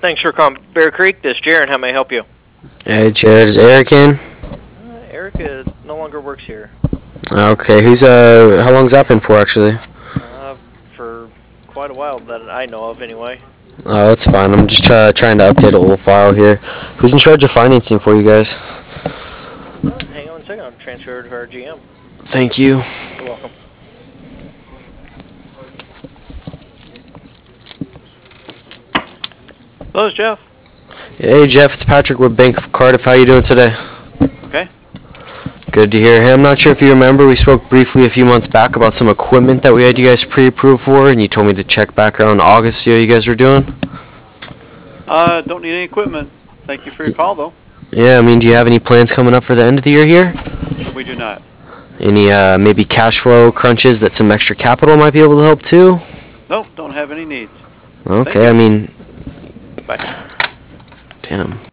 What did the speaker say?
Thanks for calling Bear Creek. This is Jaron. How may I help you? Hey, Jared, is Eric in? Erica no longer works here. Okay, how long's that been for, actually? For quite a while that I know of, anyway. Oh, that's fine. I'm just trying to update a little file here. Who's in charge of financing for you guys? Hang on a second. I'll transfer to our GM. Thank you. You're welcome. Hello, it's Jeff. Hey, Jeff, it's Patrick with Bank of Cardiff. How you doing today? Okay. Good to hear. Hey, I'm not sure if you remember, we spoke briefly a few months back about some equipment that we had you guys pre-approved for, and you told me to check back around August, see how you guys were doing. Don't need any equipment. Thank you for your call, though. Yeah, I mean, do you have any plans coming up for the end of the year here? We do not. Any maybe cash flow crunches that some extra capital might be able to help too? Nope, don't have any needs. Okay, I mean, Bye. damn.